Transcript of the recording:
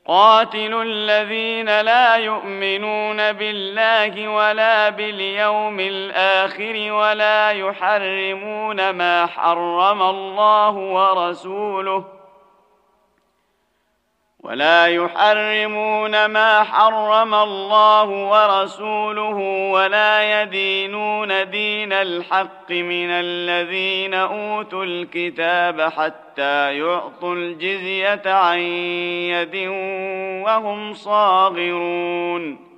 قاتلوا الذين لا يؤمنون بالله ولا باليوم الآخر ولا يحرمون ما حرم الله ورسوله ولا يدينون دين الحق من الذين أوتوا الكتاب حتى يعطوا الجزية عن يد وهم صاغرون.